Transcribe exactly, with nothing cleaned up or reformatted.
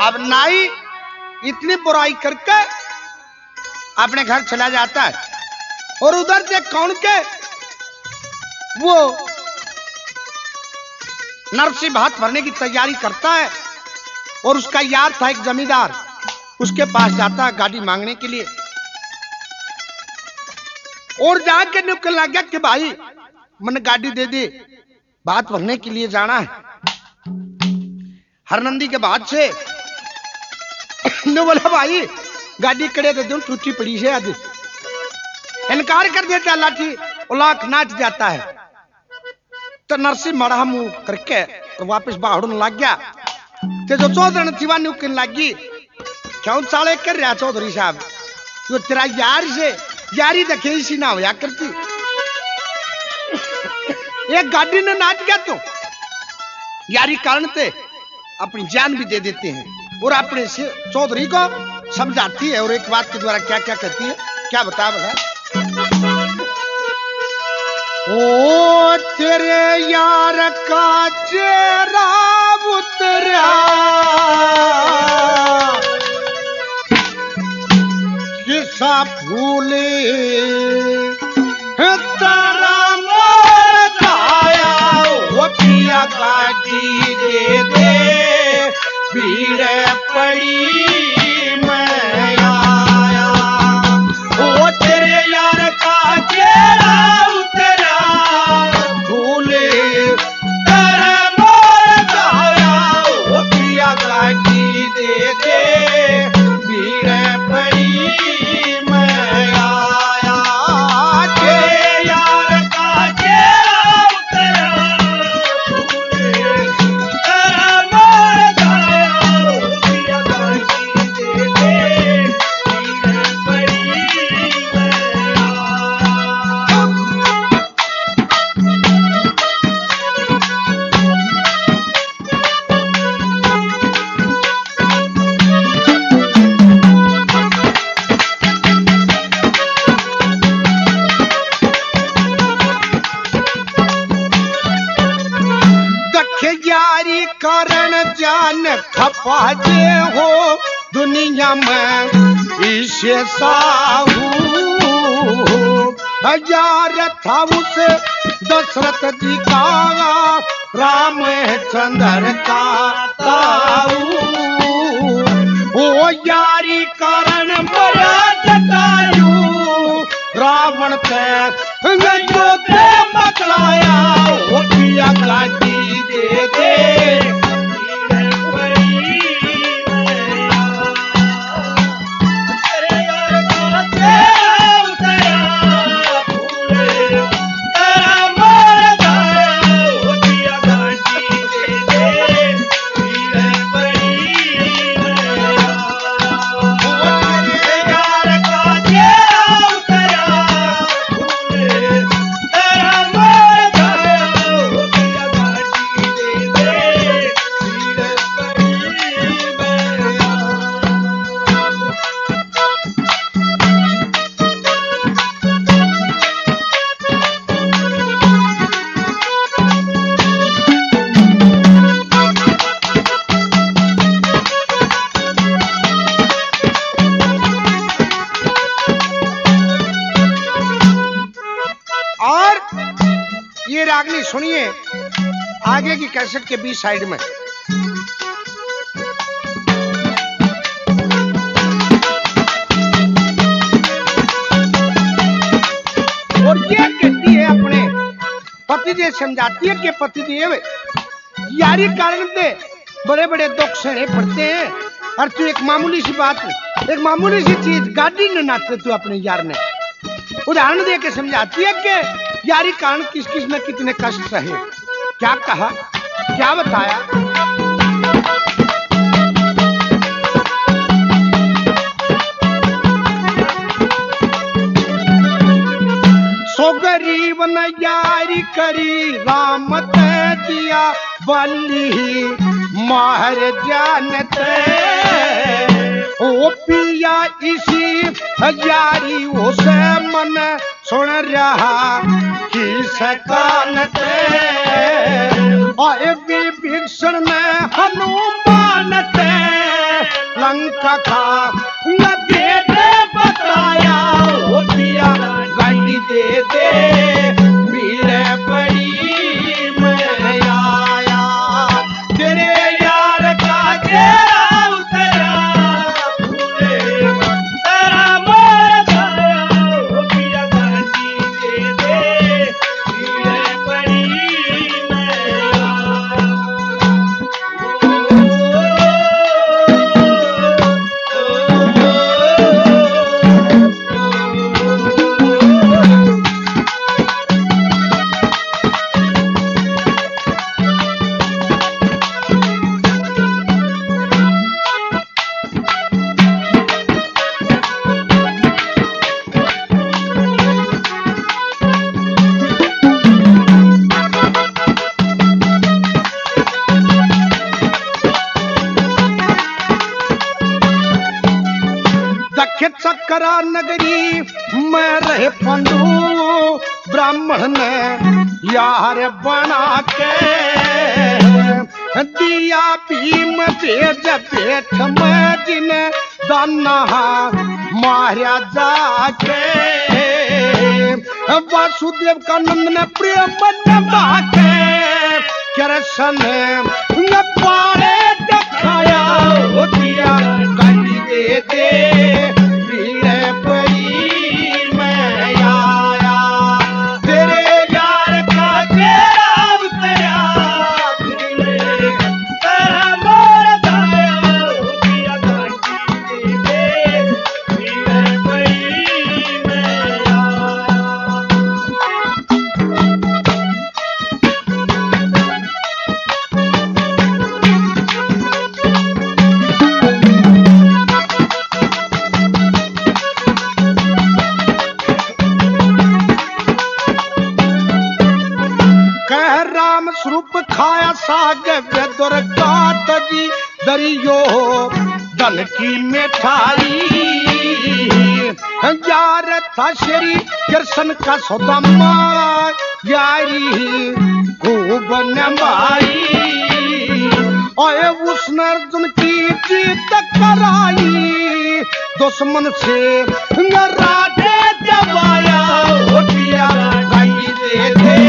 अब नाई इतनी बुराई करके अपने घर चला जाता है और उधर से कौन के वो नरसी भात भरने की तैयारी करता है और उसका यार था एक जमींदार, उसके पास जाता है गाड़ी मांगने के लिए और जाके निकल लग गया कि भाई मैंने गाड़ी दे दे, भात भरने के लिए जाना है। हरनंदी के बाद से ने बोला भाई गाड़ी कड़े दे दूं, टूटी पड़ी से आज। इनकार कर देता लाठी उलाक नाच जाता है। तो नरसी मड़ा मुंह करके तो वापस बाहर लग गया। तो जो चौधरी थी नुकन लगी, क्यों चाले कर रहा चौधरी साहब, जो तेरा यार से यारी देखे इसी ना होया करती। एक गाड़ी ने नाच गया तो यारी कारण ते अपनी जान भी दे देते हैं और अपने से चौधरी को समझाती है और एक बात के द्वारा क्या क्या कहती है, क्या बता बता। ओ तेरे यार का चेहरा उतरा किसा फूले तारा मोर खाया, वो पिया गाड़ी दे दे भीड़ पड़ी मैं आया। वो तेरे यार का चेहरा उतरा फूले तारा मोर खाया, वो पिया गाड़ी दे दे भीड़ पड़ी खपाजे हो दुनिया में इसे साहू हजार था उसे दशरथ जी का राम चंद्र का ताऊ। वो यारी कारण बड़ा जटायु रावण ते मकलाया, वो पिया गाड़ी दे दे रागनी। सुनिए आगे की कैसेट के बीच साइड में और ये कहती है अपने पतिदेव, समझाती है कि पतिदेव यारी कारण से बड़े बड़े दुख सहने पड़ते हैं और तू एक मामूली सी बात, एक मामूली सी चीज गाड़ी न नाचते तू अपने यार ने उदाहरण दे के समझाती है कि यारी कारण किस किस ने कितने कष्ट सहे। क्या कहा, क्या बताया। सो गरीब न यारी करी राम ते दिया बली मार जानते, ओ पिया इसी यारी उसे मन सुन रहा कि सकानते, आए विभीषण में हनुमान ते का खा न दे दे बताया ओ पिया गाड़ी दे दे भीड़ पड़ी मैं आया तेरे यार का तेरा उतरा फूले तेरा मोर खाया ओ पिया गाड़ी दे दे भीड़ पड़ी मैं चक्करा नगरी मैं रहे पंडू ब्राह्मण ने यार बना के दिया भीम तेज पेट में जिने दाना मारा जाके वासुदेव का नंद ने प्रेम निभा के कृष्ण ने पारे दिखाया हो दिया गाड़ी दे दे स्वरूप खाया साग बेदर काट जी दरियो धन की मिठाई यार था श्री कृष्ण का सौदामा यारी खूब नमाई और उसने अर्जुन की जीत कराई दुश्मन से राधे जवाया हो दिया गाड़ी दे दे